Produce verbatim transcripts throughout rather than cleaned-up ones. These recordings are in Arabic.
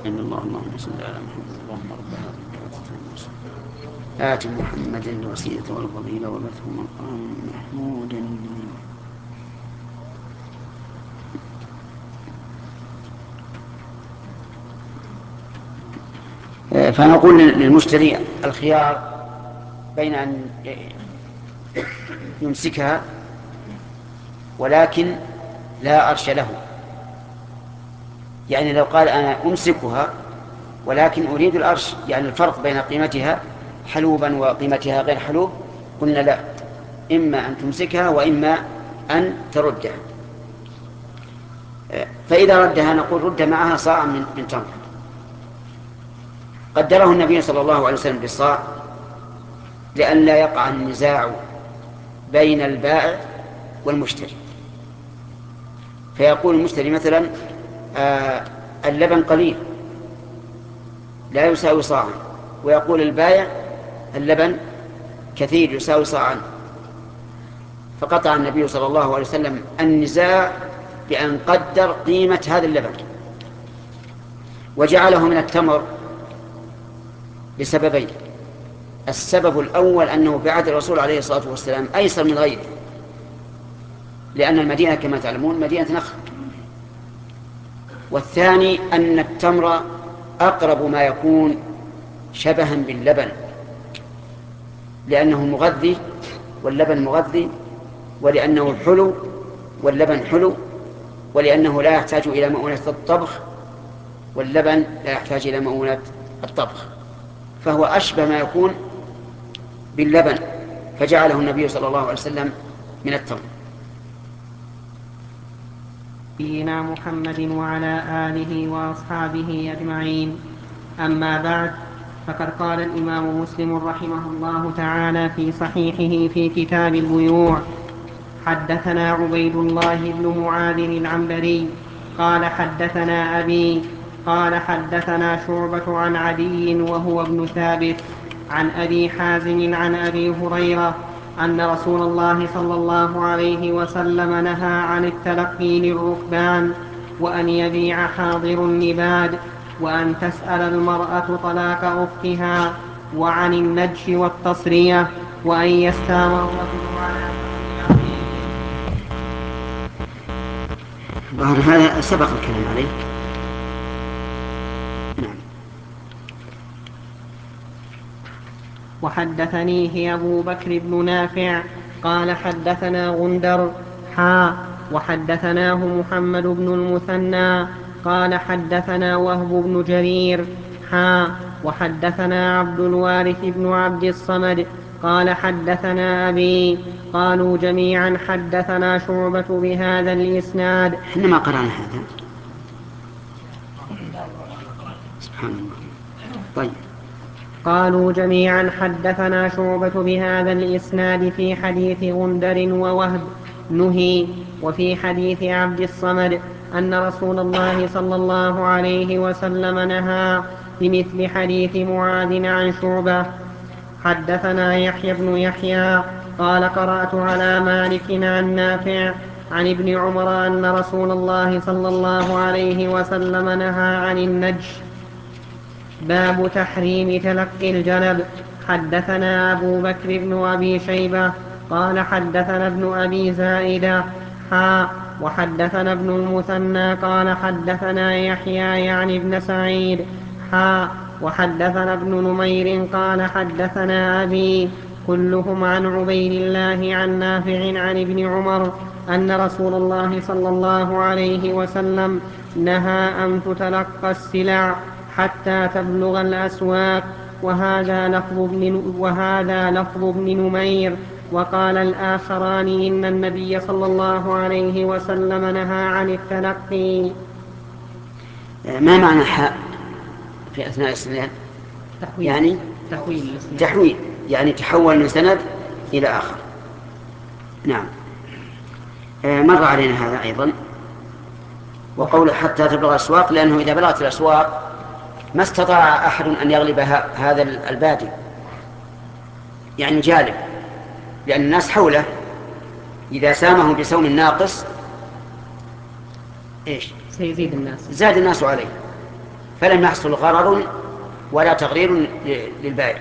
إن الله اللهم صل على محمد اللهم رب هذه الدعوة آت محمد الوسيلة والفضيلة وبثه مقام محمود. فنقول للمشتري الخيار بين أن يمسكها ولكن لا أرش له، يعني لو قال أنا أمسكها ولكن أريد الأرش، يعني الفرق بين قيمتها حلوبا وقيمتها غير حلوب، قلنا لا، إما أن تمسكها وإما أن تردها. فإذا ردها نقول رد معها صاع من, من تمر. قدره النبي صلى الله عليه وسلم بالصاع لئلا يقع النزاع بين البائع والمشتري، فيقول المشتري مثلا آه اللبن قليل لا يساوي صاعا، ويقول البائع اللبن كثير يساوي صاعا، فقطع النبي صلى الله عليه وسلم النزاع بأن قدر قيمة هذا اللبن وجعله من التمر لسببين. السبب الأول أنه في عهد الرسول عليه الصلاة والسلام أيسر من غيره، لأن المدينة كما تعلمون مدينة نخل. والثاني أن التمر أقرب ما يكون شبها باللبن، لأنه مغذي واللبن مغذي، ولأنه حلو واللبن حلو، ولأنه لا يحتاج إلى مؤونة الطبخ واللبن لا يحتاج إلى مؤونة الطبخ، فهو أشبه ما يكون باللبن، فجعله النبي صلى الله عليه وسلم من التمر. نبينا محمد وعلى آله وأصحابه أجمعين. أما بعد، فقد قال الإمام مسلم رحمه الله تعالى في صحيحه في كتاب البيوع: حدثنا عبيد الله بن معاذ العنبري قال حدثنا أبي قال حدثنا شعبة عن عدي وهو ابن ثابت عن أبي حازم عن أبي هريرة أن رسول الله صلى الله عليه وسلم نهى عن التلقي للركبان، وأن يبيع حاضر النباد، وأن تسأل المرأة طلاق أختها، وعن النجش والتصرية، وأن يستام الرجل على ظهر هذا سبق الكلام عليه. نعم. وحدثنيه أبو بكر بن نافع قال حدثنا غندر حا وحدثناه محمد بن المثنى قال حدثنا وهب بن جرير حا وحدثنا عبد الوارث بن عبد الصمد قال حدثنا أبي قالوا جميعا حدثنا شعبة بهذا الإسناد. حينما قرأنا هذا سبحان الله. طيب. قالوا جميعا حدثنا شعبة بهذا الإسناد في حديث غندر ووهب نهي، وفي حديث عبد الصمد أن رسول الله صلى الله عليه وسلم نهى بمثل حديث معاذ عن شعبة. حدثنا يحيى بن يحيى قال قرأت على مالك عن نافع عن ابن عمر أن رسول الله صلى الله عليه وسلم نهى عن النجش. باب تحريم تلقي الجنب. حدثنا أبو بكر بن أبي شيبة قال حدثنا ابن أبي زائدة حا وحدثنا ابن المثنى قال حدثنا يحيى يعني ابن سعيد حا وحدثنا ابن نمير قال حدثنا أبي كلهم عن عبيد الله عن نافع عن ابن عمر أن رسول الله صلى الله عليه وسلم نهى أن تتلقى السلع حتى تبلغ الأسواق. وهذا لفظ ابن, وهذا لفظ ابن نمير. وقال الآخران إن النبي صلى الله عليه وسلم نهى عن التلقي. ما معنى حاء في أثناء السند؟ تحويل يعني تحويل تحويل، يعني تحول من سند إلى آخر. نعم. مر علينا هذا أيضا. وقول حتى تبلغ الأسواق، لأنه إذا بلغت الأسواق ما استطاع أحد أن يغلب هذا البادي، يعني جالب، لأن الناس حوله إذا سامه بسوم ناقص إيش؟ سيزيد الناس زاد الناس عليه، فلم يحصل غرر ولا تغرير للبائع.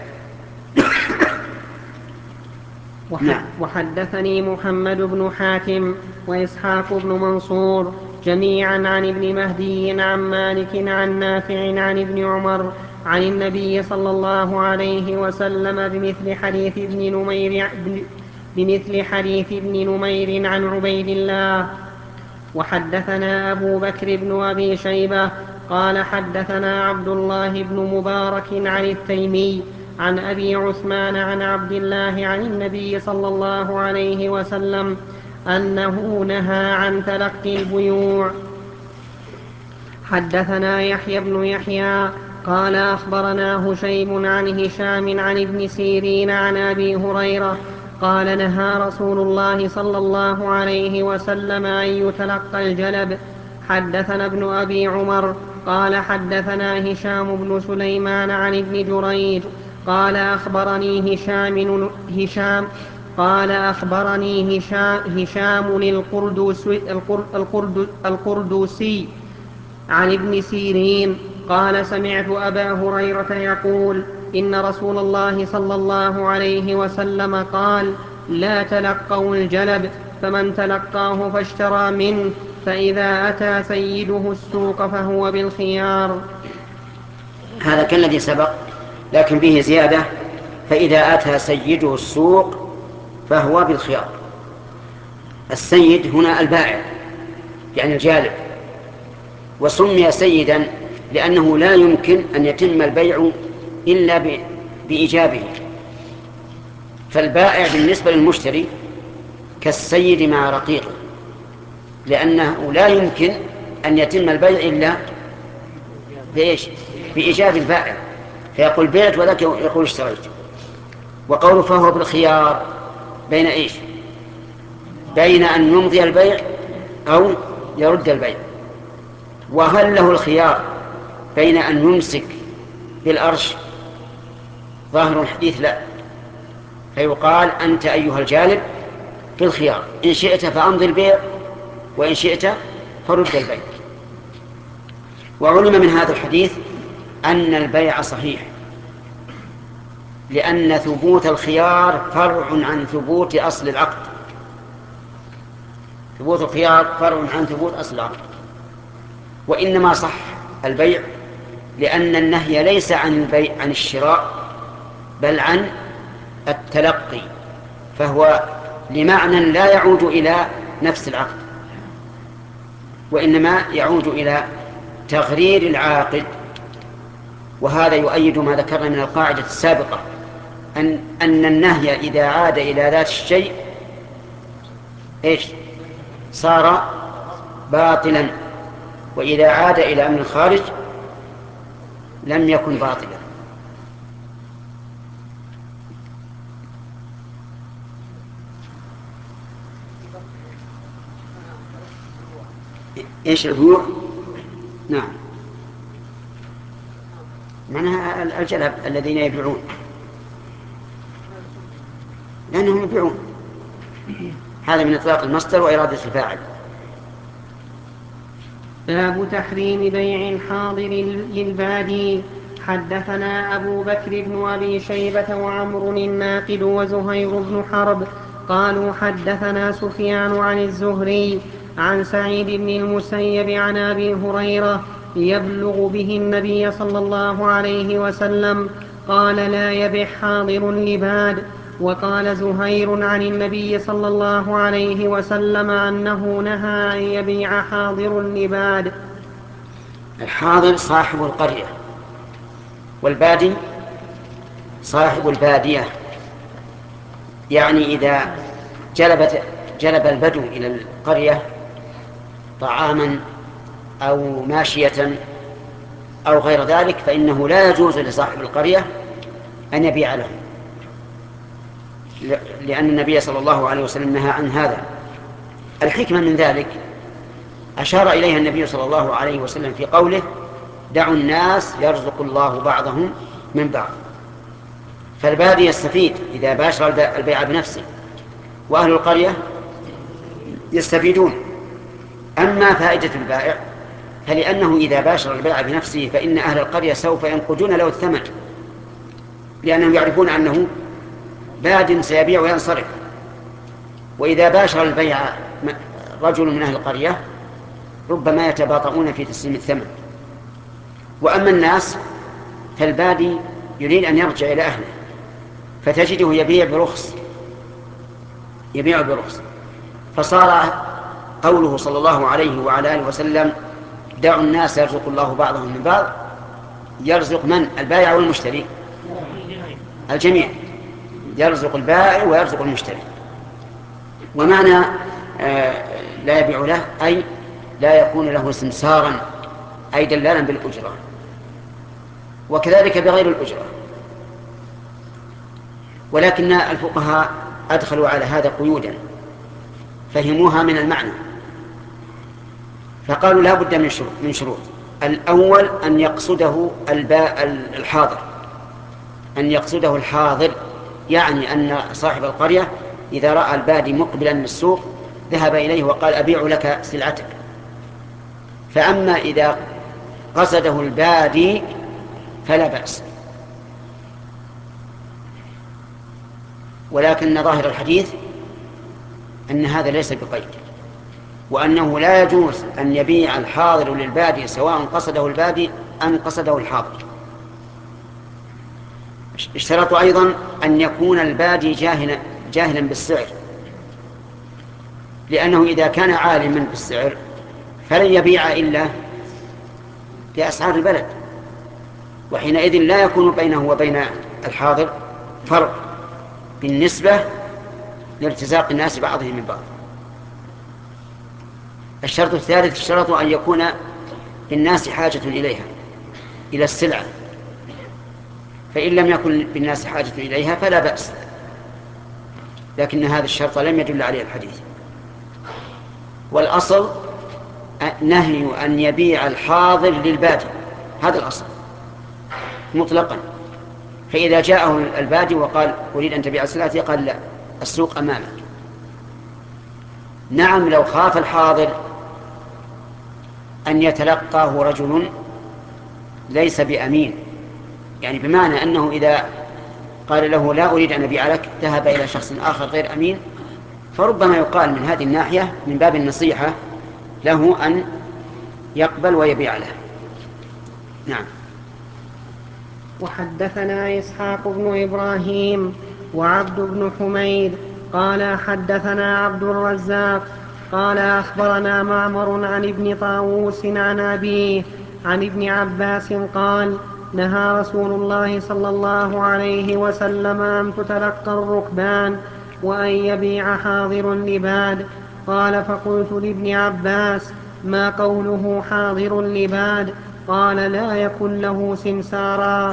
نعم. وحدثني محمد بن حاتم وإسحاق بن منصور جميعا عن ابن مهدي عن مالك عن نافع عن ابن عمر عن النبي صلى الله عليه وسلم بمثل حديث ابن نمير بمثل حديث ابن نمير عن عبيد الله. وحدثنا أبو بكر بن أبي شيبة قال حدثنا عبد الله بن مبارك عن التيمي عن أبي عثمان عن عبد الله عن النبي صلى الله عليه وسلم أنه نهى عن تلقي البيوع. حدثنا يحيى بن يحيى قال أخبرنا هشيم عن هشام عن ابن سيرين عن أبي هريرة قال نهى رسول الله صلى الله عليه وسلم أن يتلقى الجلب. حدثنا ابن أبي عمر قال حدثنا هشام بن سليمان عن ابن جريج قال أخبرني هشام هشام قال أخبرني هشام, هشام القردوسي, القرد القردوسي عن ابن سيرين قال سمعت أبا هريرة يقول إن رسول الله صلى الله عليه وسلم قال لا تلقوا الجلب فمن تلقاه فاشترى منه فإذا أتى سيده السوق فهو بالخيار. هذا كالذي سبق لكن به زيادة، فإذا أتى سيده السوق فهو بالخيار. السيد هنا البائع يعني الجالب، وسمي سيدا لأنه لا يمكن أن يتم البيع إلا بإيجابه، فالبائع بالنسبة للمشتري كالسيد مع رقيقه، لأنه لا يمكن أن يتم البيع إلا بإيش؟ بإيجاب البائع، فيقول بعت وذاك يقول اشتريت. وقوله فهو بالخيار بين إيش؟ بين أن يمضي البيع أو يرد البيع. وهل له الخيار بين أن يمسك بالأرش؟ ظاهر الحديث لا، فيقال أنت أيها الجالب بالخيار، إن شئت فأمضي البيع وإن شئت فرد البيع. وعلم من هذا الحديث أن البيع صحيح، لأن ثبوت الخيار فرع عن ثبوت أصل العقد. ثبوت الخيار فرع عن ثبوت أصل العقد، وإنما صح البيع لأن النهي ليس عن البيع عن الشراء بل عن التلقي، فهو لمعنى لا يعود إلى نفس العقد، وإنما يعود إلى تغرير العاقد. وهذا يؤيد ما ذكرنا من القاعدة السابقة أن, أن النهي إذا عاد إلى ذات الشيء إيش؟ صار باطلا، وإذا عاد إلى أمر الخارج لم يكن باطلا. إيش البيوع؟ نعم، معناها الجلب الذين يبيعون، لأنهم يبيعون. هذا من إطلاق المصدر وإرادة الفاعل. باب تحريم بيع الحاضر للبادي. حدثنا أبو بكر بن أبي شيبة وعمر الناقد وزهير بن حرب قالوا حدثنا سفيان عن الزهري عن سعيد بن المسيب عن أبي هريرة يبلغ به النبي صلى الله عليه وسلم قال لا يبع حاضر لباد. وقال زهير عن النبي صلى الله عليه وسلم أنه نهى أن يبيع حاضر لباد. الحاضر صاحب القرية، والبادي صاحب البادية، يعني إذا جلبت جلب البدو إلى القرية طعاما أو ماشية أو غير ذلك فإنه لا يجوز لصاحب القرية أن يبيع له، لأن النبي صلى الله عليه وسلم نهى عن هذا. الحكمة من ذلك أشار إليها النبي صلى الله عليه وسلم في قوله دعوا الناس يرزق الله بعضهم من بعض، فالبادي يستفيد إذا باشر البيع بنفسه، وأهل القرية يستفيدون. أما فائدة البائع فلأنه إذا باشر البيع بنفسه فإن أهل القرية سوف ينقدون له الثمن، لأنهم يعرفون أنه باد سيبيع وينصرف. وإذا باشر البيع رجل من أهل القرية ربما يتباطؤون في تسليم الثمن. وأما الناس فالبادي يريد أن يرجع إلى أهله، فتجده يبيع برخص يبيع برخص فصار قوله صلى الله عليه وعلى آله وسلم دعوا الناس يرزق الله بعضهم من بعض، يرزق من؟ البائع والمشتري، الجميع، يرزق البائع ويرزق المشتري. ومعنى آه لا يبيع له أي لا يكون له سمسارا أي دلالا بالأجرة، وكذلك بغير الأجرة. ولكن الفقهاء أدخلوا على هذا قيودا فهموها من المعنى، فقالوا لا بد من شروط, من شروط. الأول أن يقصده الباء الحاضر أن يقصده الحاضر يعني أن صاحب القرية إذا رأى البادي مقبلا من السوق ذهب إليه وقال أبيع لك سلعتك. فأما إذا قصده البادي فلا بأس. ولكن ظاهر الحديث أن هذا ليس بقيد، وأنه لا يجوز أن يبيع الحاضر للبادي سواء قصده البادي أم قصده الحاضر. اشترطوا أيضا أن يكون البادي جاهلا, جاهلا بالسعر، لأنه إذا كان عالما بالسعر فلن يبيع إلا بأسعار البلد، وحينئذ لا يكون بينه وبين الحاضر فرق بالنسبة لارتزاق الناس بعضهم من بعض. الشرط الثالث اشترط أن يكون للناس حاجة إليها إلى السلعة، فإن لم يكن بالناس حاجة إليها فلا بأس، لكن هذا الشرط لم يدل عليه الحديث. والأصل نهي أن يبيع الحاضر للبادي، هذا الأصل مطلقا. فإذا جاءه البادي وقال أريد أن تبيع سلعتي قال لا، السوق أمامك. نعم لو خاف الحاضر أن يتلقاه رجل ليس بأمين، يعني بمعنى أنه إذا قال له لا أريد أن أبيع لك ذهب إلى شخص آخر غير أمين، فربما يقال من هذه الناحية من باب النصيحة له أن يقبل ويبيع له. نعم. وحدثنا إسحاق بن إبراهيم وعبد بن حميد قال حدثنا عبد الرزاق قال أخبرنا معمر عن ابن طاووس عن أبيه عن ابن عباس قال نهى رسول الله صلى الله عليه وسلم أن تتلقى الركبان وأن يبيع حاضر لباد. قال فقلت لابن عباس ما قوله حاضر لباد؟ قال لا يكن له سمسارا.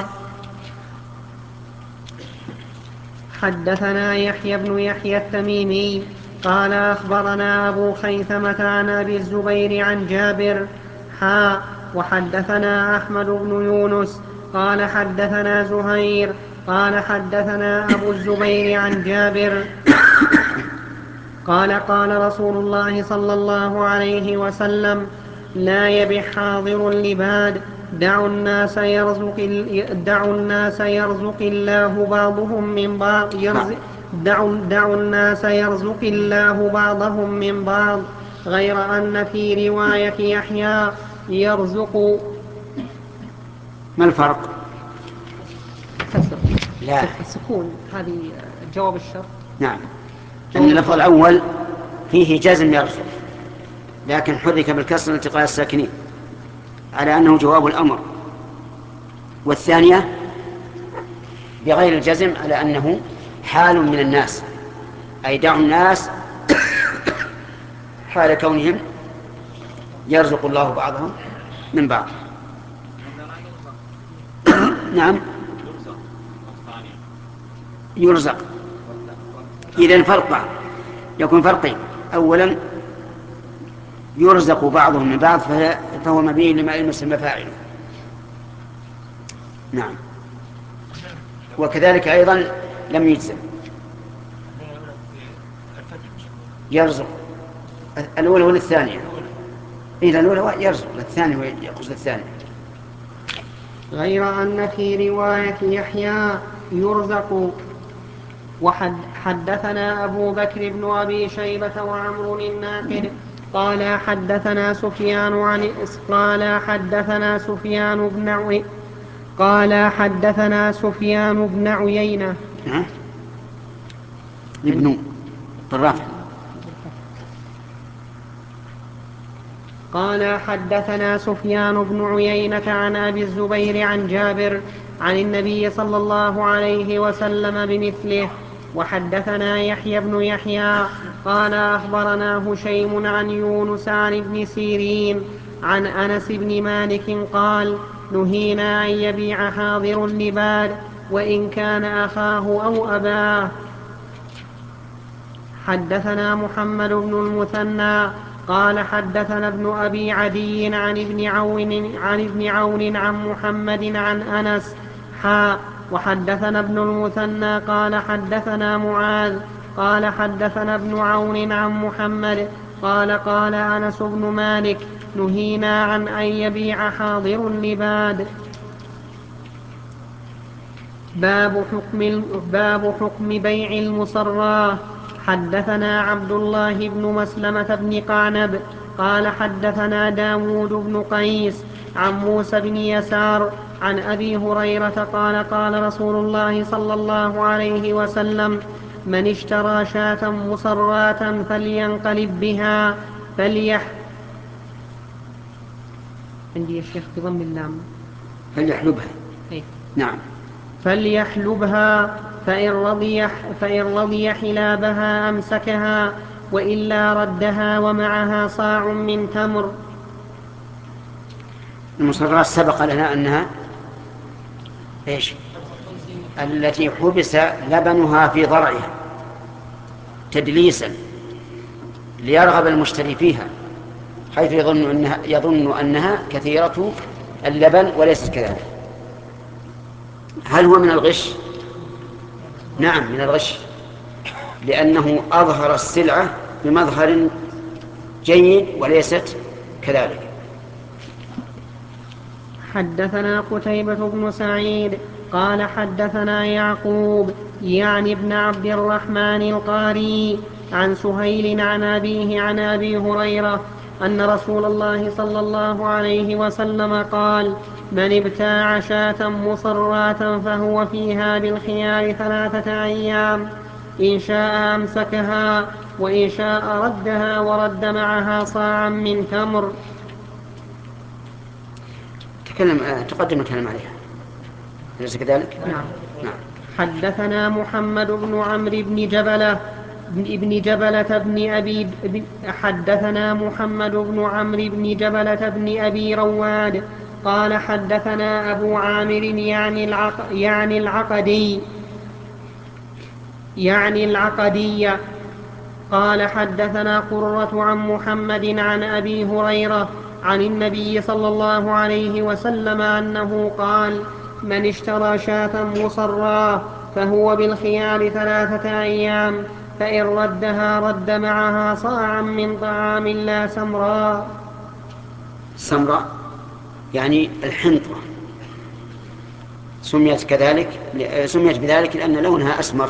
حدثنا يحيى بن يحيى التميمي قال أخبرنا أبو خيثمة عن أبي الزبير عن جابر حا وحدثنا أحمد بن يونس قال حدثنا زهير قال حدثنا أبو الزبير عن جابر قال قال رسول الله صلى الله عليه وسلم لا يبع حاضر لباد دعوا الناس يرزق, دعوا الناس يرزق الله بعضهم من بعض يرزق دعوا, دعوا الناس يرزق الله بعضهم من بعض، غير أن في رواية يحيى يرزق. ما الفرق؟ كسر لا سكون، هذه جواب الشرط. نعم، أن اللفظ الأول فيه جزم يرزق لكن حرك بالكسر لالتقاء الساكنين على أنه جواب الأمر، والثانية بغير الجزم على أنه حال من الناس، أي دعوا الناس حال كونهم يرزق الله بعضهم من بعض. نعم يرزق، إذن فرق يكون فرقين، أولا يرزق بعضهم من بعض فهو مبني لما يسمى فاعله. نعم. وكذلك أيضا لم يجزم يرزق الأولى ولا الثانية؟ إلى الأولى يرجع للثاني ويأخذ الثاني. غير أن في رواية يحيى يرزق. وحدثنا أبو بكر بن أبي شيبة وعمر الناقد قال حدثنا سفيان عن قال حدثنا سفيان بن عي قال حدثنا سفيان بن عيينة ابن بالرفع قال حدثنا سفيان بن عيينة عن أبي الزبير عن جابر عن النبي صلى الله عليه وسلم بمثله. وحدثنا يحيى بن يحيى قال أخبرنا هشيم عن يونس عن ابن سيرين عن أنس بن مالك قال نهينا أن يبيع حاضر لباد وإن كان أخاه أو أباه. حدثنا محمد بن المثنى قال حدثنا ابن أبي عدي عن ابن عون عن ابن عون عن محمد عن أنس حاء. وحدثنا ابن المثنى قال حدثنا معاذ قال حدثنا ابن عون عن محمد قال قال أنس بن مالك نهينا عن أن يبيع حاضر لباد. باب حكم, باب حكم بيع المصراه. حدثنا عبد الله بن مسلمة بن قعنب قال حدثنا داود بن قيس عن موسى بن يسار عن أبي هريرة قال قال رسول الله صلى الله عليه وسلم من اشترى شاة مصراة فلينقلب بها فليح عندي يا شيخ بضم اللام فليحلبها. إيه؟ نعم. فليحلبها فإن رضي, فإن رضي حلابها أمسكها وإلا ردها ومعها صاع من تمر. المصرات سبق لنا أنها إيش؟ التي حبس لبنها في ضرعها تدليسا ليرغب المشتري فيها حيث يظن أنها, يظن أنها كثيرة اللبن وليست كذلك. هل هو من الغش؟ نعم من الغش، لأنه أظهر السلعة بمظهر جيد وليست كذلك. حدثنا قتيبة بن سعيد قال حدثنا يعقوب يعني ابن عبد الرحمن القاري عن سهيل عن أبيه عن أبي هريرة أن رسول الله صلى الله عليه وسلم قال من ابتاع شاة مصراة فهو فيها بالخيار ثلاثة أيام إن شاء أمسكها وإن شاء ردها ورد معها صاعا من تمر. تكلم تقدم الكلام عليها أليس كذلك؟ نعم. نعم. حدثنا محمد بن عمرو بن جبلة ابن جبلة بن أبي حدثنا محمد بن عمرو بن جبلة بن أبي رواد قال حدثنا أبو عامر يعني العق يعني العقدي يعني العقدية قال حدثنا قرة عن محمد عن أبي هريرة عن النبي صلى الله عليه وسلم أنه قال من اشترى شاة مصراه فهو بالخيار ثلاثة أيام فإن ردها رد معها صاعا من طعام لا سمراء. سمراء يعني الحنطة، سميت كذلك سميت بذلك لأن لونها أسمر.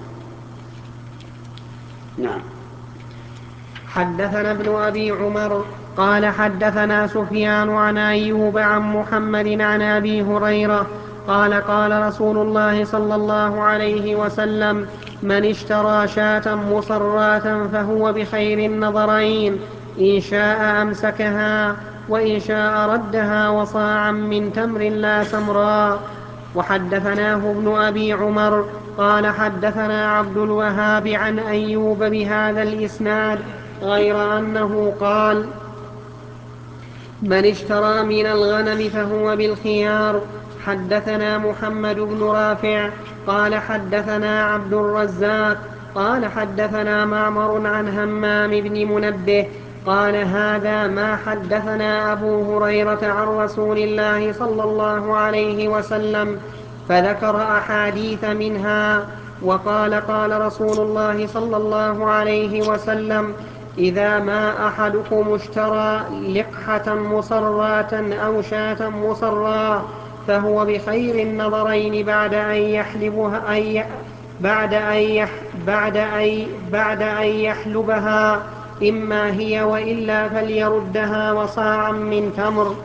نعم. حدثنا ابن أبي عمر قال حدثنا سفيان عن أيوب عن محمد عن أبي هريرة قال قال رسول الله صلى الله عليه وسلم من اشترى شاة مصراة فهو بخير النظرين إن شاء أمسكها وإن شاء ردها وصاعا من تمر لا سمراء. وحدثناه ابن أبي عمر قال حدثنا عبد الوهاب عن أيوب بهذا الإسناد غير أنه قال من اشترى من الغنم فهو بالخيار. حدثنا محمد بن رافع قال حدثنا عبد الرزاق قال حدثنا معمر عن همام بن منبه قال هذا ما حدثنا أبو هريرة عن رسول الله صلى الله عليه وسلم فذكر أحاديث منها وقال قال رسول الله صلى الله عليه وسلم إذا ما أحدكم اشترى لقحة مصراة أو شاة مصراة فهو بخير النظرين بعد أن يحلبها أي بعد أن يح بعد أن بعد أن يحلبها، إما هي وإلا فليردها وصاعا من تمر.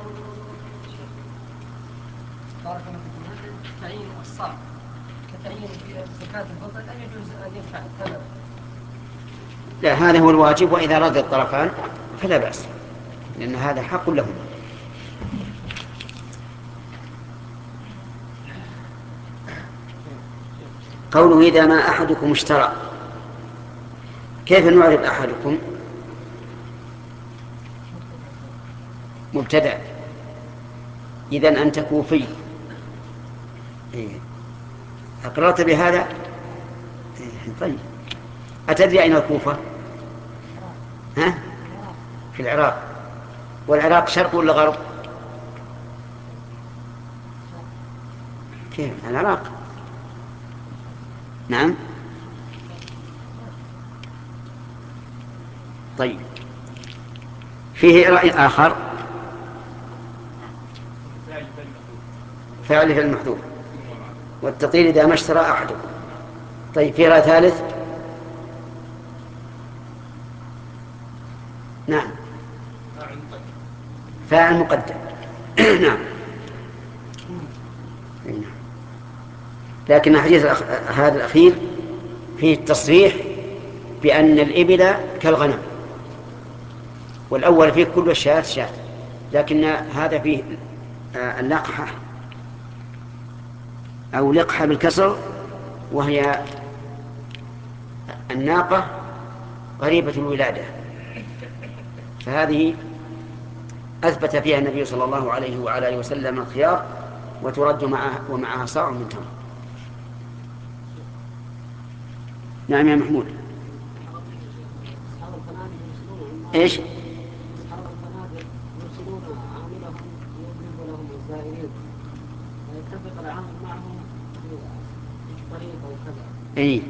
بارك الله فيكم. تعيين الصاع كتعيين في زكاة الفطر أم يجوز أن يدفع الثمن؟ لا، هذا هو الواجب، وإذا رضي الطرفان فلا بأس، لأن هذا حق لهم. قوله إذا ما أحدكم اشترى، كيف نعرف أحدكم؟ مبتدأ، إذن أنت كوفي. أقررت بهذا؟ طيب، أتدري أين الكوفة؟ ها؟ في العراق. والعراق شرق ولا غرب؟ كيف العراق؟ نعم. طيب، فيه رأي آخر، فعل في المحذوف والتطير إذا ما اشترى أحدكم. طيب، في رأي ثالث؟ نعم، فاعل مقدم. نعم. لكن الحديث هذا الأخير فيه التصريح بأن الإبل كالغنم، والأول فيه كل الشاة شاة، لكن هذا فيه اللقحة أو لقحة بالكسر، وهي الناقة قريبة الولادة، فهذه أثبت فيها النبي صلى الله عليه وعلى آله وسلم الخيار، وترد معها ومعها صاع من تمر. نعم يا محمود. ايش؟ أصحاب الفنادق يرسلون عاملهم يضرب لهم الزائرين ويتفق العامل معهم في طريق أو كذا. اي،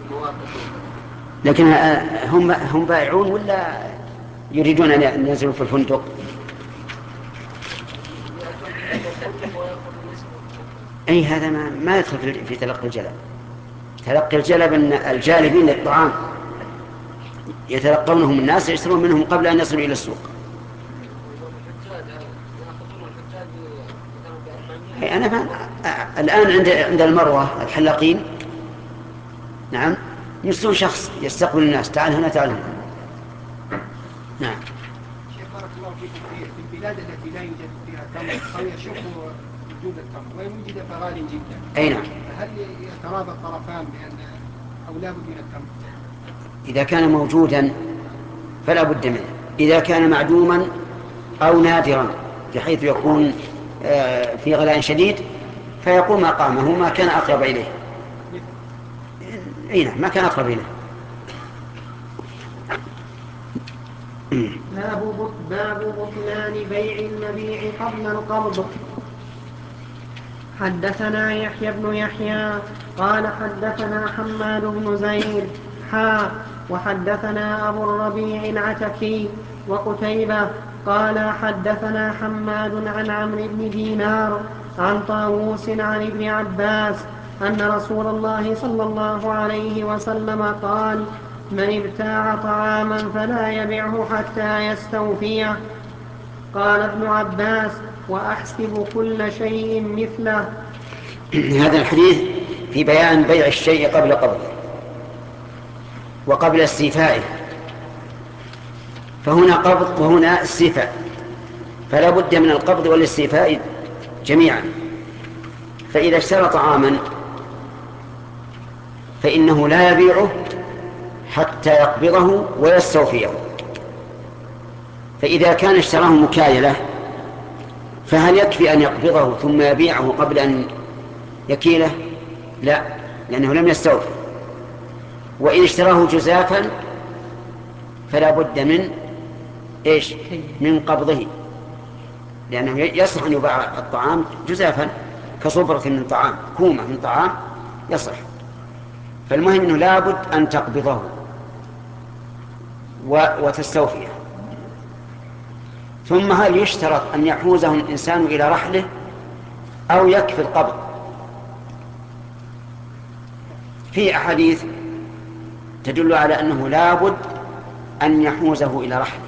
لكن هم هم بائعون ولا يريدون أن ينزلوا في الفندق؟ أي، هذا ما, ما يدخل في تلقي الجلب. تلقي الجلب أن الجالبين للطعام يتلقونهم الناس يشترون منهم قبل أن يصلوا إلى السوق. أي، أنا فهم. الآن عند عند المروة الحلاقين، نعم، يرسلون شخص يستقبل الناس، تعال هنا تعال هنا. نعم. شيخ بارك الله فيكم، في البلاد التي لا يوجد فيها تمر أو يشق وجود التمر وإن وجد فغال جدا، أي نعم، هل يتراضى الطرفان بأن أو لا بد من التمر؟ إذا كان موجودا فلا بد منه، إذا كان معدوما أو نادرا بحيث يكون في غلاء شديد فيقوم مقامه ما كان أقرب إليه. أي نعم، ما كان أقرب إليه. باب بطلان بيع المبيع قبل القبض. حدثنا يحيى بن يحيى قال حدثنا حماد بن زيد حا وحدثنا أبو الربيع العتكي وقتيبة قال حدثنا حماد عن عمرو بن دينار عن طاووس عن ابن عباس أن رسول الله صلى الله عليه وسلم قال: من ابتاع طعاما فلا يبعه حتى يستوفيه. قال ابن عباس: وأحسب كل شيء مثله. هذا الحديث في بيان بيع الشيء قبل قبضه وقبل استيفائه، فهنا قبض وهنا استيفاء، فلا بد من القبض والاستيفاء جميعا. فإذا اشترى طعاما فإنه لا يبيعه حتى يقبضه ويستوفيه. فإذا كان اشتراه مكايلة فهل يكفي أن يقبضه ثم يبيعه قبل أن يكيله؟ لا، لأنه لم يستوفي. وإن اشتراه جزافا فلا بد من إيش؟ من قبضه، لأنه يصح أن يباع الطعام جزافا كصبرة من طعام، كومة من طعام يصح. فالمهم أنه لا بد أن تقبضه وتستوفيه. ثم هل يشترط أن يحوزه الإنسان إلى رحله أو يكفي القبض؟ في أحاديث تدل على أنه لابد أن يحوزه إلى رحله،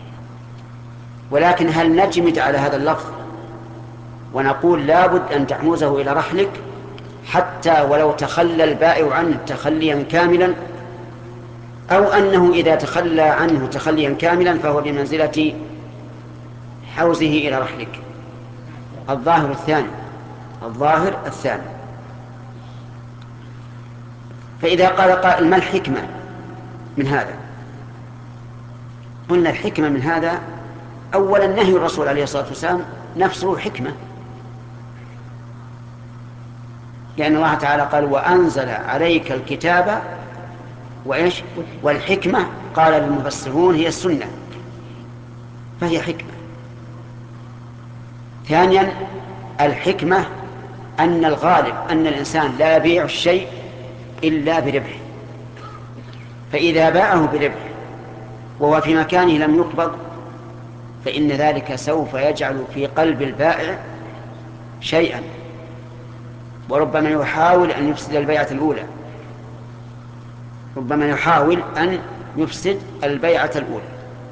ولكن هل نجمد على هذا اللفظ ونقول لابد أن تحوزه إلى رحلك حتى ولو تخلى البائع عنه تخليا كاملا، أو أنه إذا تخلى عنه تخليا كاملا فهو بمنزلة حوزه إلى رحلك؟ الظاهر الثاني، الظاهر الثاني. فإذا قال قائل ما الحكمة من هذا؟ قلنا الحكمة من هذا أولا نهي الرسول عليه الصلاة والسلام نفسه حكمة، لأن الله تعالى قال وأنزل عليك الكتاب وإيش والحكمة، قال المفسرون هي السنة، فهي حكمة. ثانيا الحكمة أن الغالب أن الإنسان لا يبيع الشيء إلا بربح، فإذا باعه بربح وهو في مكانه لم يقبض فإن ذلك سوف يجعل في قلب البائع شيئا، وربما يحاول أن يفسد البيعة الأولى، ربما يحاول أن يفسد البيعة الأولى.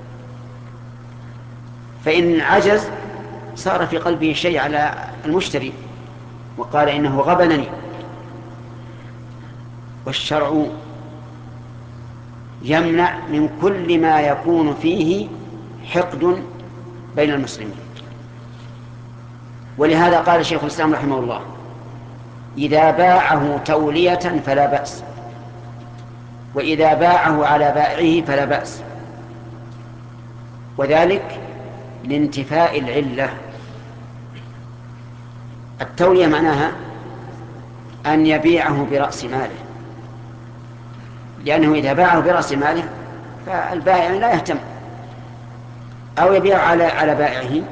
فإن عجز صار في قلبه شيء على المشتري وقال إنه غبنني. والشرع يمنع من كل ما يكون فيه حقد بين المسلمين، ولهذا قال شيخ الإسلام رحمه الله إذا باعه تولية فلا بأس، وإذا باعه على بائعه فلا بأس، وذلك لانتفاء العلة. التولية معناها أن يبيعه برأس ماله، لأنه إذا باعه برأس ماله فالبائع لا يهتم، أو يبيع على على بائعه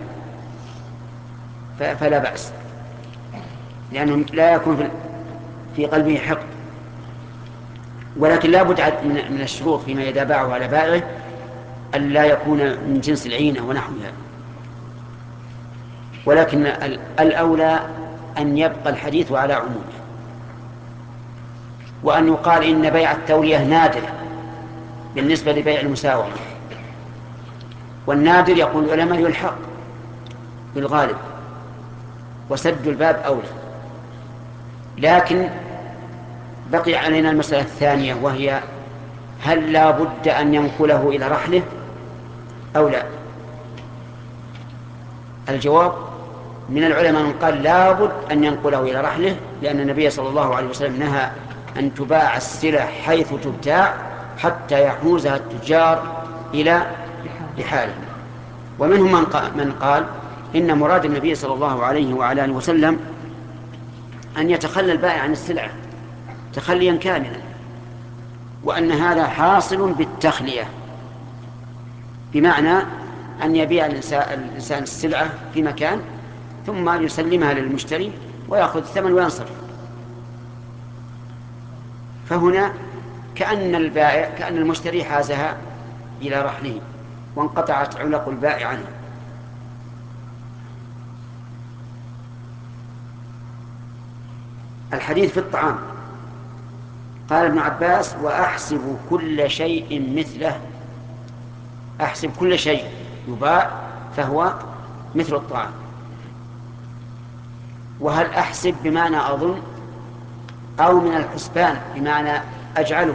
فلا بأس، لأنه لا يكون في في قلبه حقد. ولكن لا بد من الشروط فيما إذا باعه على بائعه أن لا يكون من جنس العينة ونحوها. ولكن الأولى أن يبقى الحديث على عمومه، وأن يقال إن بيع التولية نادر بالنسبة لبيع المساومة، والنادر يقول العلماء يلحق بالغالب وسد الباب أولى. لكن بقي علينا المسألة الثانية، وهي هل لا بد أن ينقله إلى رحله أو لا؟ الجواب من العلماء من قال لا بد أن ينقله إلى رحله، لأن النبي صلى الله عليه وسلم نهى أن تباع السلع حيث تبتاع حتى يحوزها التجار إلى رحالهم. ومنهم من قال إن مراد النبي صلى الله عليه وعلى آله وسلم أن يتخلى البائع عن السلعة تخليا كاملا، وأن هذا حاصل بالتخلية، بمعنى أن يبيع الإنسان السلعة في مكان ثم يسلمها للمشتري ويأخذ الثمن وينصرف. فهنا كأن البائع كأن المشتري حازها إلى رحله وانقطعت علق البائع عنه. الحديث في الطعام قال ابن عباس وأحسب كل شيء مثله، أحسب كل شيء يباع فهو مثل الطعام. وهل أحسب بمعنى أظن أو من الحسبان بمعنى أجعله؟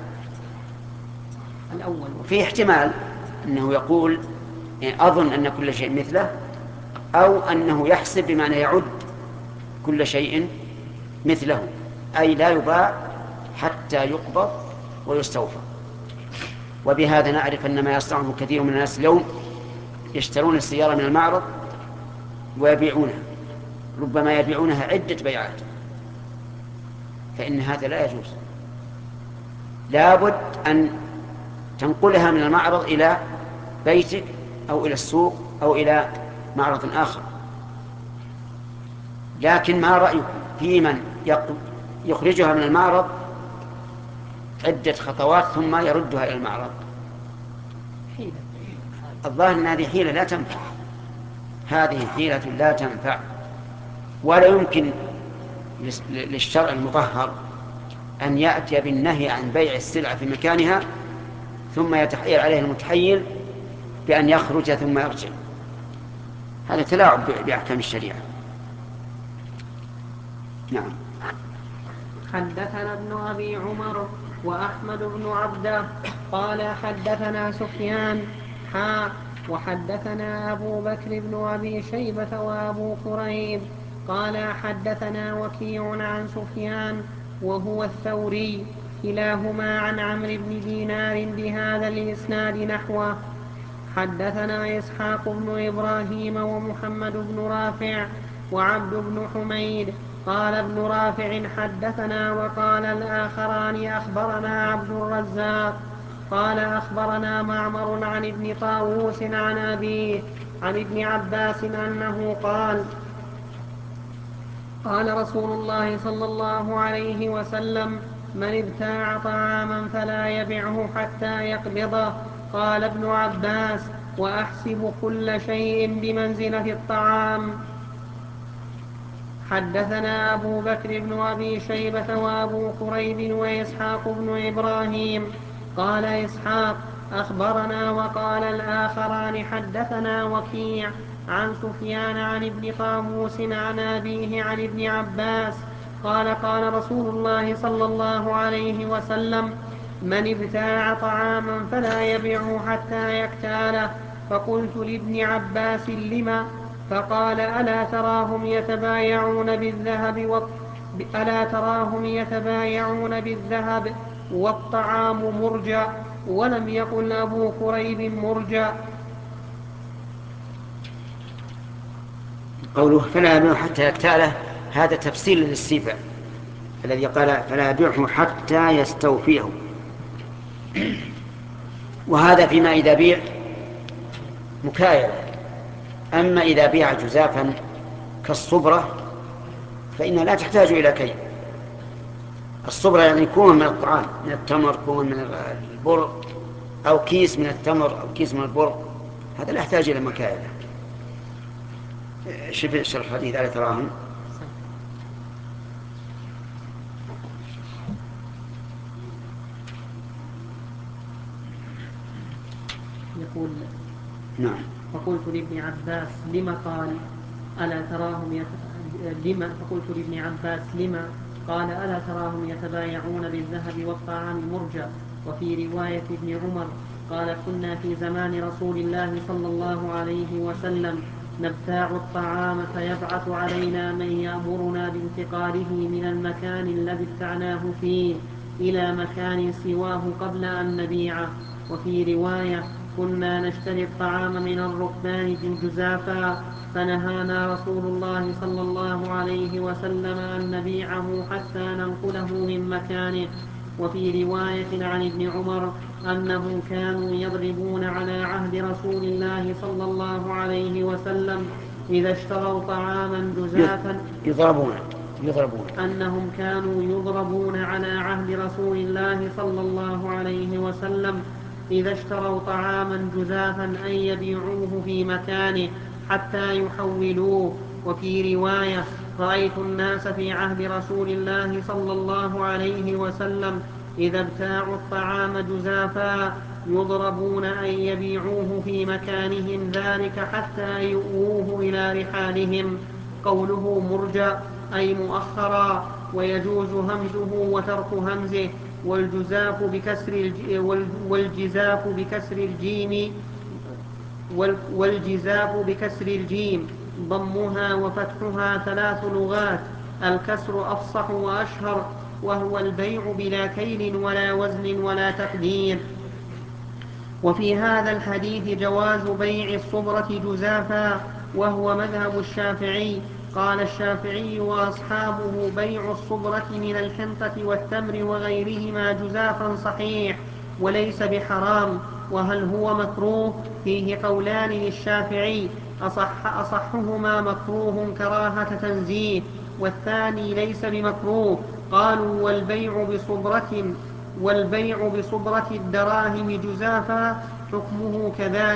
الأول. في احتمال أنه يقول أظن أن كل شيء مثله، أو أنه يحسب بمعنى يعد كل شيء مثله، أي لا يباع حتى يقبض ويستوفى. وبهذا نعرف أن ما يصنعه كثير من الناس اليوم يشترون السيارة من المعرض ويبيعونها، ربما يبيعونها عدة بيعات، فإن هذا لا يجوز. لابد أن تنقلها من المعرض إلى بيتك أو إلى السوق أو إلى معرض آخر. لكن ما رأيكم في من يخرجها من المعرض عدة خطوات ثم يردها إلى المعرض؟ الظاهر أن هذه حيلة لا تنفع، هذه حيلة لا تنفع، ولا يمكن للشرع المطهر أن يأتي بالنهي عن بيع السلعة في مكانها ثم يتحايل عليه المتحيل بأن يخرج ثم يرجع. هذا تلاعب بأحكام الشريعة. نعم. حدثنا ابن أبي عمر وأحمد بن عبده قال حدثنا سفيان حا وحدثنا أبو بكر بن أبي شيبة وأبو كريب قال حدثنا وكيع عن سفيان وهو الثوري كلاهما عن عمرو بن دينار بهذا الإسناد نحوه. حدثنا إسحاق بن إبراهيم ومحمد بن رافع وعبد بن حميد قال ابن رافع حدثنا وقال الآخران أخبرنا عبد الرزاق قال أخبرنا معمر عن ابن طاووس عن أبيه عن ابن عباس أنه قال قال رسول الله صلى الله عليه وسلم من ابتاع طعاما فلا يبعه حتى يقبضه. قال ابن عباس وأحسب كل شيء بمنزلة الطعام. حدثنا أبو بكر بن أبي شيبة وأبو كريب وإسحاق بن إبراهيم قال إسحاق أخبرنا وقال الآخران حدثنا وكيع عن سفيان عن ابن طاووس عن أبيه عن ابن عباس قال قال رسول الله صلى الله عليه وسلم من ابتاع طعاما فلا يبيعه حتى يكتاله. فقلت لابن عباس لما؟ فقال ألا تراهم يتبايعون بالذهب و... ألا تراهم يتبايعون بالذهب والطعام مرجع. ولم يقل أبو كريب مرجع. قوله فلا يبيعه حتى يكتاله هذا تفسير للسبع الذي قال فلا يبيعه حتى يستوفيه، وهذا فيما إذا بيع مكايلة. أما إذا بيع جزافا كالصبرة فإنها لا تحتاج إلى كي. الصبرة يعني كوم من الطعام، من التمر، كوم من البر، أو كيس من التمر أو كيس من البر، هذا لا يحتاج إلى مكايلة. شوف الشرح الحديث ألا تراهم. يقول نعم. فقلت لابن عباس لما قال ألا تراهم يت... لما فقلت لابن عباس لما قال ألا تراهم يتبايعون بالذهب والطعام مرجع. وفي رواية ابن عمر قال كنا في زمان رسول الله صلى الله عليه وسلم نبتاع الطعام فيبعث علينا من يأمرنا بانتقاله من المكان الذي ابتعناه فيه إلى مكان سواه قبل أن نبيعه. وفي رواية كنا نشتري الطعام من الركبان جزافا فنهانا رسول الله صلى الله عليه وسلم أن نبيعه حتى ننقله من مكانه. وفي رواية عن ابن عمر أنهم كانوا يضربون على عهد رسول الله صلى الله عليه وسلم إذا اشتروا طعاما جزافا يضربون يضربون أنهم كانوا يضربون على عهد رسول الله صلى الله عليه وسلم إذا اشتروا طعاما جزافا أن يبيعوه في مكانه حتى يحولوه. وفي رواية رأيت الناس في عهد رسول الله صلى الله عليه وسلم إذا ابتاعوا الطعام جزافا يضربون أن يبيعوه في مكانهم ذلك حتى يؤوه إلى رحالهم. قوله مرجع أي مؤخرا، ويجوز همزه وترك همزه. والجزاف بكسر الج... والجزاف بكسر الجيم والجزاف بكسر الجيم ضمها وفتحها ثلاث لغات، الكسر أفصح وأشهر، وهو البيع بلا كيل ولا وزن ولا تقدير. وفي هذا الحديث جواز بيع الصبرة جزافا، وهو مذهب الشافعي. قال الشافعي وأصحابه بيع الصبرة من الحنطة والتمر وغيرهما جزافا صحيح وليس بحرام. وهل هو مكروه؟ فيه قولان للشافعي، أصح أصحهما مكروه كراهة تنزيه، والثاني ليس بمكروه. قالوا والبيع بصبرة والبيع بصبرة الدراهم جزافا حكمه كذلك.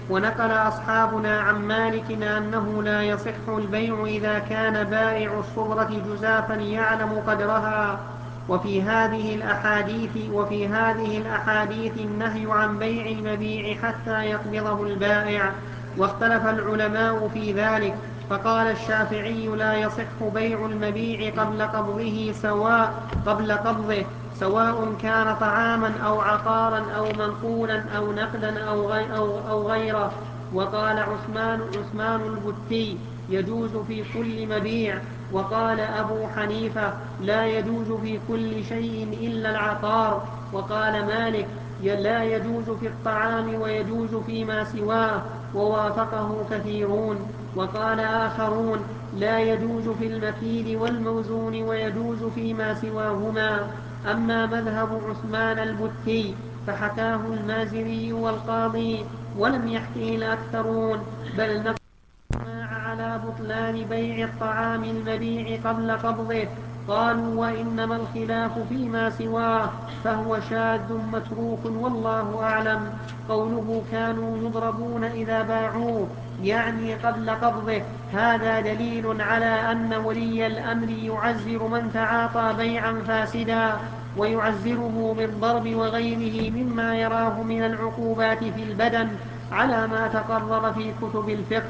ونقل أصحابنا عن مالك أنه لا يصح البيع إذا كان بائع الصبرة جزافا يعلم قدرها. وفي هذه الأحاديث وفي هذه الأحاديث النهي عن بيع المبيع حتى يقبضه البائع، واختلف العلماء في ذلك، فقال الشافعي لا يصح بيع المبيع قبل قبضه سواء قبل قبضه سواء كان طعاما أو عقارا أو منقولا أو نقدا أو, غي أو, أو غيره. وقال عثمان, عثمان البتي يجوز في كل مبيع. وقال أبو حنيفة لا يجوز في كل شيء إلا العقار. وقال مالك لا يجوز في الطعام ويجوز فيما سواه، ووافقه كثيرون. وقال آخرون لا يجوز في المكيل والموزون ويجوز فيما سواهما. أما مذهب عثمان البتي فحكاه المازري والقاضي ولم يحكه الأكثرون، بل نقل على بطلان بيع الطعام المبيع قبل قبضه. قالوا وإنما الخلاف فيما سواه فهو شاذ متروك والله أعلم. قوله كانوا يضربون إذا باعوه يعني قبل قبضه، هذا دليل على أن ولي الأمر يعزر من تعاطى بيعا فاسدا، ويعزره بالضرب وغيره مما يراه من العقوبات في البدن على ما تقرر في كتب الفقه.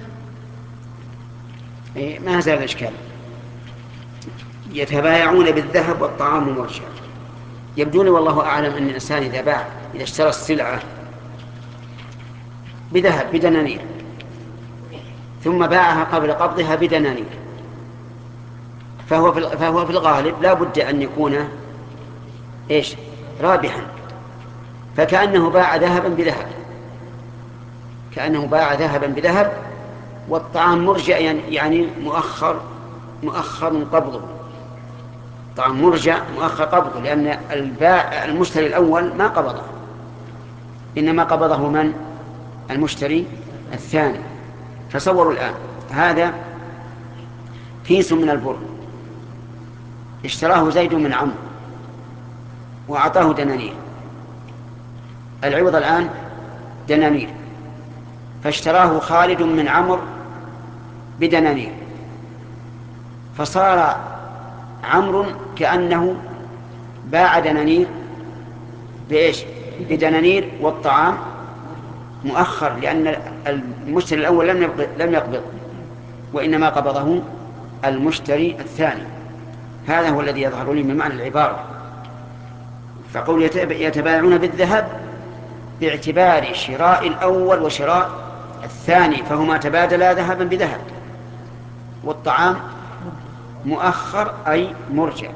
ما زال الإشكال. يتبايعون بالذهب والطعام مرجع. يبدو لي والله أعلم أن الإنسان إذا باع إذا اشترى السلعة بذهب بدنانير ثم باعها قبل قبضها بدنانير، فهو في فهو في الغالب لا بد أن يكون إيش رابحا، فكأنه باع ذهبا بذهب كأنه باع ذهبا بذهب والطعام مرجع يعني مؤخر مؤخر قبضه. طعام مرجع مؤخر قبضه، لأن البائع المشتري الأول ما قبضه، إنما قبضه من؟ المشتري الثاني. تصوروا الآن هذا كيس من البر اشتراه زيد من عمرو وأعطاه دنانير، العوض الآن دنانير، فاشتراه خالد من عمرو بدنانير، فصار عمرو كأنه باع دنانير بإيش؟ بدنانير، والطعام مؤخر لأن المشتري الأول لم يقبض, لم يقبض وإنما قبضه المشتري الثاني. هذا هو الذي يظهر لي من معنى العبارة. فقول يتبايعون بالذهب باعتبار شراء الأول وشراء الثاني، فهما تبادلا ذهبا بذهب، والطعام مؤخر أي مرجع.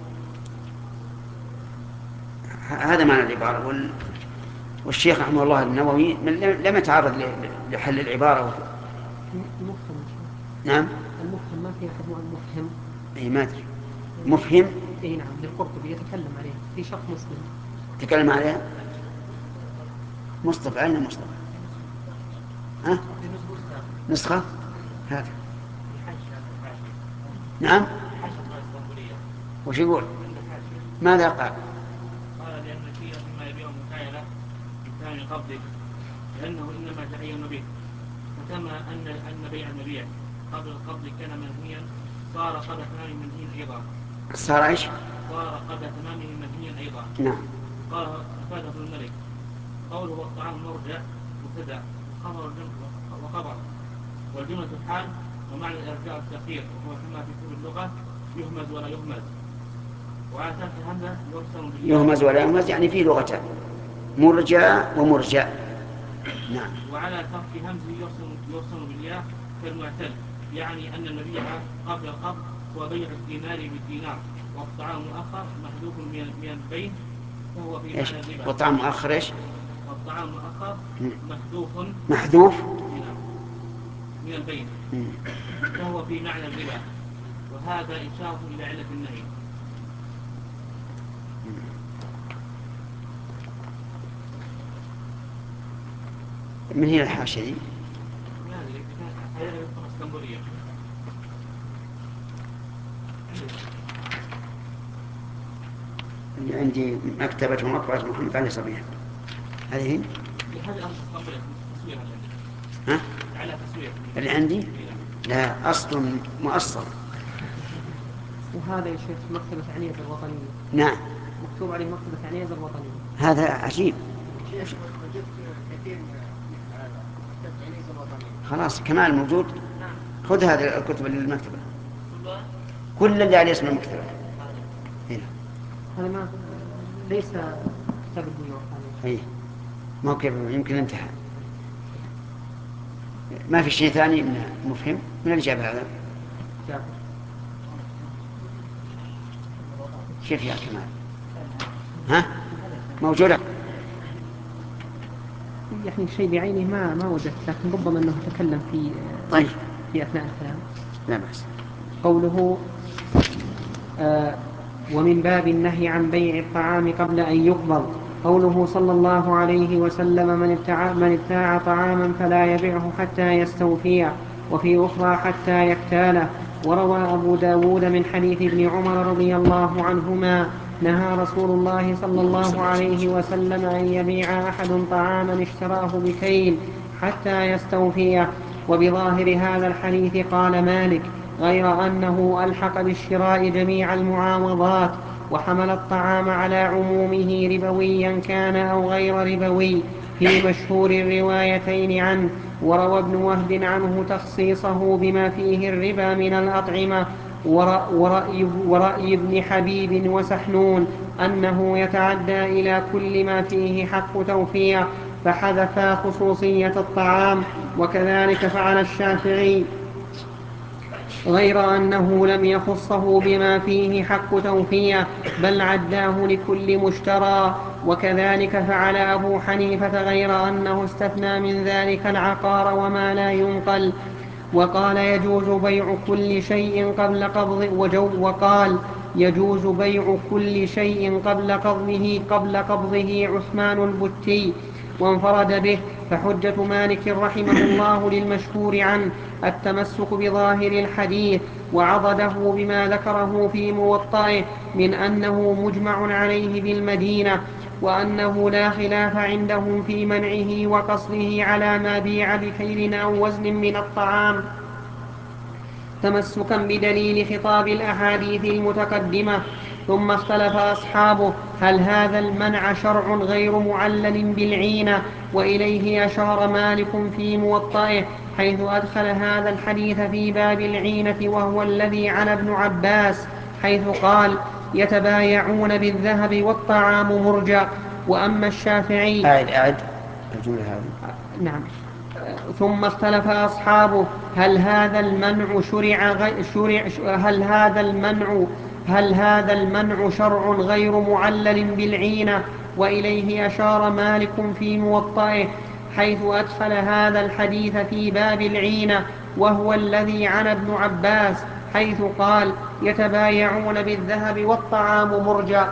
هذا معنى العبارة. وال... والشيخ رحمه الله النووي لم يتعرض لحل العبارة. المفهم. نعم المفهم ما في أحد نوع المفهم. أي ما أدري مفهم. إيه نعم للقرطبي يتكلم عليه في شرح مسلم. تكلم عليها مصطفى. أين مصطفى؟ ها؟ نسخة هذا. نعم وش يقول؟ ماذا قال؟ قال لأن فيها مما يبيع مكايلة بثاني قبضه لأنه إنما تعين به، فكما أن أن بيع المبيع قبل القبض كان منهيا صار قبل تمامه منهيا أيضا. صار إيش؟ صار قبل تمامه منهيا أيضا. نعم. قال أفاده ابن الملك قوله والطعام مرجع مبتدأ خبر وخبر والجملة حال ومعنى الإرجاع التأخير، وهو كما في كل اللغة يهمز ولا يهمز. وعلى ترك همزة يرسم يهمز ولا يهمز يعني في لغتان مرجع ومرجع. نعم. وعلى ترك همزه يرسم يرسم بالياء كالمعتل، يعني أن المبيع قبل القبض هو بيع الدينار بالدينار، والطعام مؤخر محذوف من البين فهو في معنى الربا. والطعام مؤخر إيش؟ والطعام مؤخر محذوف محذوف من البين فهو في معنى الربا، وهذا إشارة إلى علة النهي. من هي الحاشية دي؟ اللي عندي مكتبة ومطبعة محمد علي صبيح. هذه على تسوية اللي عندي لا أصل مؤصل. وهذا يا شيخ مكتبة عنيزة الوطنية. نعم مكتوب عليه مكتبة عنيزة الوطنية. هذا عجيب. شيخ وجدت كثير من هذا مكتبة عنيزة الوطنية. خلاص كمال موجود. خذ هذه الكتب للمكتبة كل اللي عليه اسم المكتبة هنا. هذا ما ليس كتاب البيوع هي ما كيف يمكن انتهى. ما في شيء ثاني مفهم من اللي جاب هذا. جاب. كيف يا كمال؟ ها موجودة يعني شيء بعينه ما ما وجدت، لكن ربما انه تكلم في طيب في اثناء الكلام. لا بأس. قوله آه ومن باب النهي عن بيع الطعام قبل أن يقبض قوله صلى الله عليه وسلم من ابتاع, من ابتاع طعاما فلا يبيعه حتى يستوفيه، وفي أخرى حتى يكتاله. وروى أبو داود من حديث ابن عمر رضي الله عنهما نهى رسول الله صلى الله عليه وسلم أن يبيع أحد طعاما اشتراه بكيل حتى يستوفيه. وبظاهر هذا الحديث قال مالك غير أنه ألحق بالشراء جميع المعاوضات وحمل الطعام على عمومه ربويا كان أو غير ربوي في مشهور الروايتين عنه. وروى ابن وهب عنه تخصيصه بما فيه الربا من الأطعمة. ورأي, ورأي ابن حبيب وسحنون أنه يتعدى إلى كل ما فيه حق توفية فحذفا خصوصية الطعام. وكذلك فعل الشافعي غير أنه لم يخصه بما فيه حق توفية بل عداه لكل مشترى. وكذلك فعل أبو حنيفة غير أنه استثنى من ذلك العقار وما لا ينقل. وقال يجوز بيع كل شيء قبل قبض وجو وقال يجوز بيع كل شيء قبل قبضه قبل قبضه عثمان البتي وانفرد به. فحجة مالك رحمه الله للمشهور عنه التمسك بظاهر الحديث وعضده بما ذكره في موطئه من أنه مجمع عليه بالمدينة وأنه لا خلاف عندهم في منعه وقصره على ما بيع بكيل أو وزن من الطعام تمسكا بدليل خطاب الأحاديث المتقدمة. ثم اختلف أصحابه هل هذا المنع شرع غير معلل بالعينة، وإليه أشار مالك في موطئه حيث أدخل هذا الحديث في باب العينة وهو الذي عن ابن عباس حيث قال يتبايعون بالذهب والطعام مرجع. وأما الشافعي أعد أعد الجملة هذه. نعم. ثم اختلف أصحابه هل هذا المنع شرع, غي شرع هل هذا المنع هل هذا المنع شرع غير معلل بالعينة، وإليه أشار مالك في موطئه حيث أدخل هذا الحديث في باب العينة وهو الذي عن ابن عباس حيث قال يتبايعون بالذهب والطعام مرجع.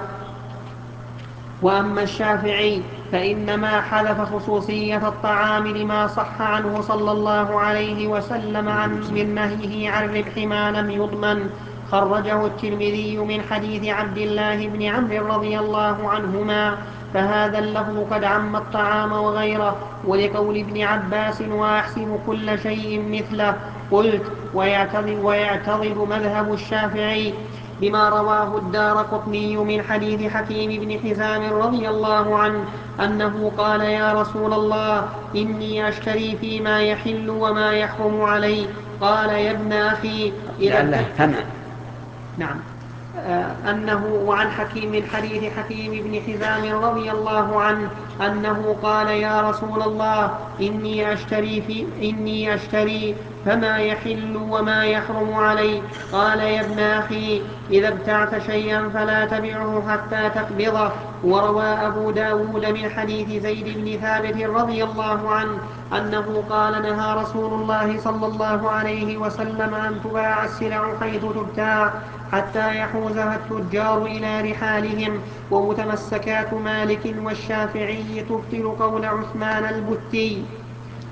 وأما الشافعي فإنما حذف خصوصية الطعام لما صح عنه صلى الله عليه وسلم عن من نهيه عن ربح ما لم يضمن. خرجه الترمذي من حديث عبد الله بن عمرو رضي الله عنهما فهذا اللفظ قد عم الطعام وغيره. ولقول ابن عباس وأحسب كل شيء مثله قلت ويعتضد, ويعتضد مذهب الشافعي بما رواه الدارقطني من حديث حكيم بن حزام رضي الله عنه أنه قال يا رسول الله إني أشتري فيما يحل وما يحرم علي. قال يا ابن أخي لعله فمع نعم أنه وعن حكيم من حديث حكيم بن حزام رضي الله عنه أنه قال يا رسول الله إني أشتري, في إني أشتري فما يحل وما يحرم علي. قال يا ابن أخي إذا ابتعت شيئا فلا تبعه حتى تقبضه. وروى أبو داود من حديث زيد بن ثابت رضي الله عنه أنه قال نهى رسول الله صلى الله عليه وسلم أن تباع السلع حيث تبتاع حتى يحوزها التجار إلى رحالهم. ومتمسكات مالك والشافعي تبطل قول عثمان البتي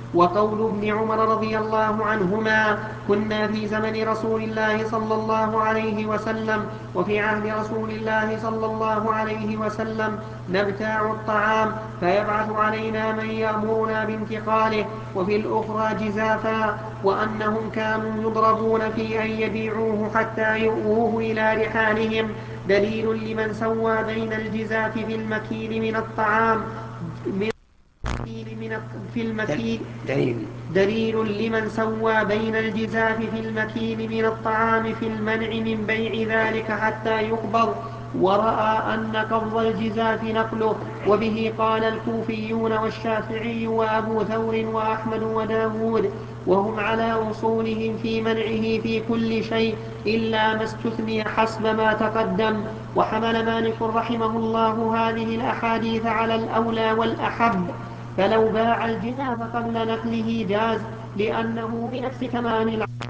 وقول ابن عمر رضي الله عنهما: كنا في زمن رسول الله صلى الله عليه وسلم وفي عهد رسول الله صلى الله عليه وسلم نبتاع الطعام فيبعث علينا من يأمرنا بانتقاله، وفي الأخرى جزافا، وأنهم كانوا يضربون في أن يبيعوه حتى يؤوه إلى رحالهم، دليل لمن سوى بين الجزاف في المكيل من الطعام من من في المكيل دليل دليل لمن سوى بين الجزاف في المكيل من الطعام في المنع من بيع ذلك حتى يقبض، ورأى أن قبض الجزاف نقله، وبه قال الكوفيون والشافعي وأبو ثور وأحمد وداود، وهم على أصولهم في منعه في كل شيء إلا ما استثني حسب ما تقدم. وحمل مالك رحمه الله هذه الأحاديث على الأولى والأحب، فلو باع الجزاف قبل نقله جاز، لأنه بنفس تمام العقد